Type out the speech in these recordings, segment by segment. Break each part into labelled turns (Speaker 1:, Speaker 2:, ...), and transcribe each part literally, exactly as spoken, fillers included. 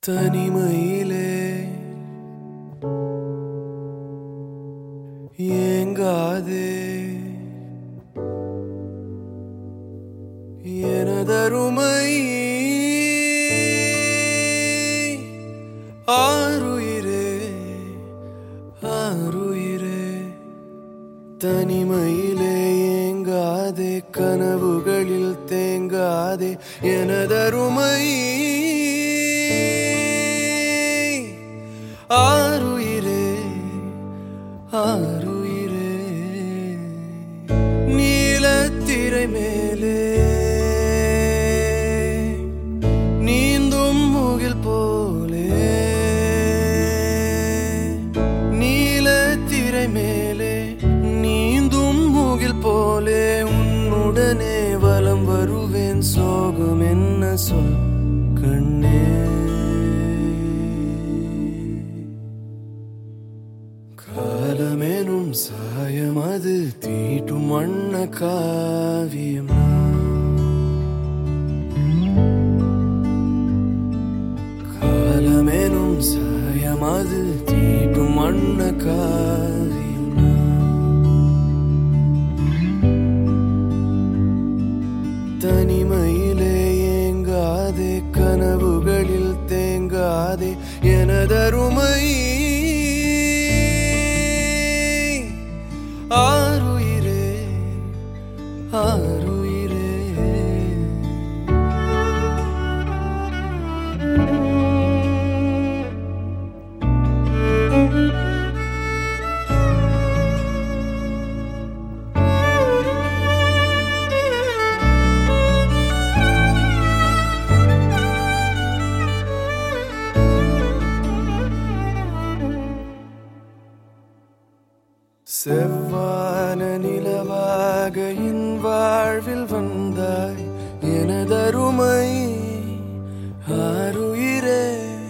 Speaker 1: தனிமையிலே ஏங்காதே எனதருமை ஆருயிரே ஆருயிரே தனிமையிலே ஏங்காதே கனவுகளில் தேங்காதே எனதருமை ஆருயிரே ஆருயிரே நீலத்திரை மேலே நீந்தும் முகில் போலே நீலத்திரை மேலே நீந்தும் முகில் போலே உன்னுடனே வலம் வருவேன் சோகம் என்ன சொல் கண்ணே காலமெனும் சாயம் அது தீட்டும் வண்ண காவியம் காலமெனும் சாயம் அது தீட்டும் வண்ண காவியம் தனிமையிலே ஏங்காதே கனவுகளில் தேங்காதே எனதருமை ஆருயிரே ஆருயிரே செவ்வான நிலவாக என் வாழ்வில் வந்தாய் எனதருமை ஆருயிரே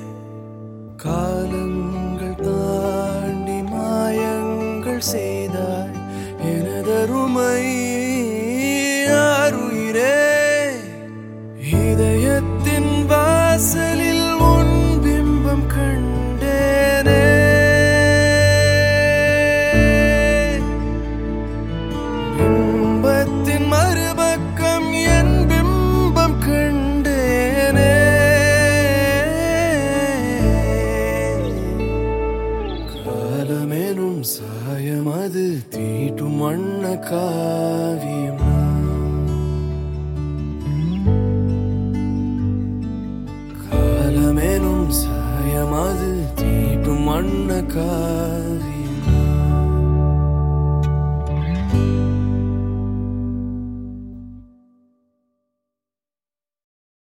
Speaker 1: காலங்கள் தாண்டி மாயங்கள் செய்தாய் எனதருமை ஆருயிரே இதயத்தின் வாசலில் உன் பிம்பம் கண்டேனே மறுபக்கம் என் பிம்பம் கண்டேனே காலமெனும் சாயம் அது தீட்டும் வண்ண காவியம் காலமெனும் சாயம் அது தீட்டும் வண்ண காவியம்